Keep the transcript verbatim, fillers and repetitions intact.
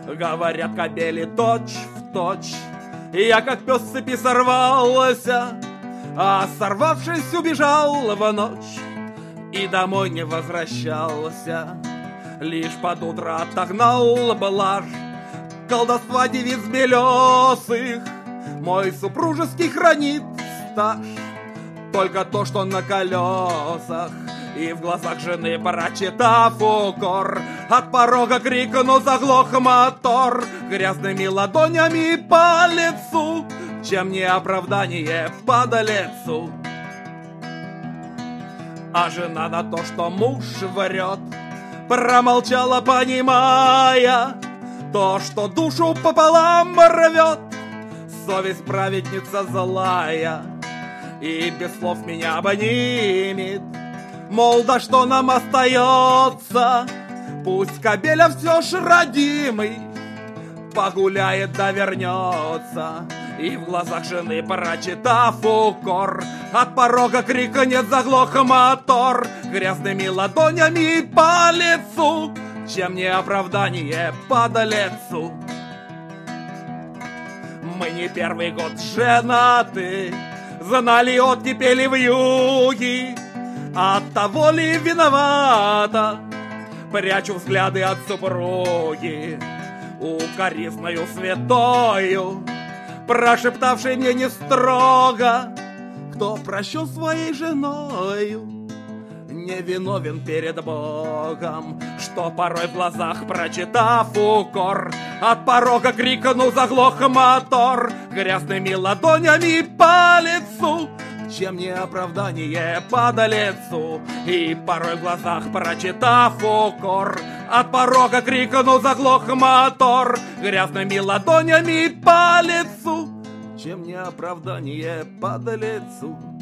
Говорят, кобели точь в точь. Я как пес с цепи сорвался, а сорвавшись убежал в ночь и домой не возвращался. Лишь под утро отогнал блажь колдовства девиц белесых. Мой супружеский хранит стаж, только то, что на колесах. И в глазах жены, прочитав укор, от порога крикну: заглох мотор. Грязными ладонями по лицу, чем не оправдание подлецу. А жена на то, что муж врет, промолчала, понимая то, что душу пополам рвет. Совесть праведница злая и без слов меня обнимет. Мол, да что нам остается, пусть кобеля все ж родимый погуляет да вернется. И в глазах жены, прочитав укор, от порога крикнет: заглох мотор. Грязными ладонями по лицу, чем не оправдание подлецу. Мы не первый год женаты, знали оттепели вьюги. Оттого ли виновата, прячу взгляды от супруги, укоризною святою, прошептавшей мне не строго: кто прощен своей женою, не виновен перед Богом. Что порой в глазах, прочитав укор, от порога крикну: заглох мотор. Грязными ладонями по лицу, чем не оправдание подлецу. И порой в глазах, прочитав укор, от порога крикну: заглох мотор. Грязными ладонями по лицу, чем не оправдание подлецу.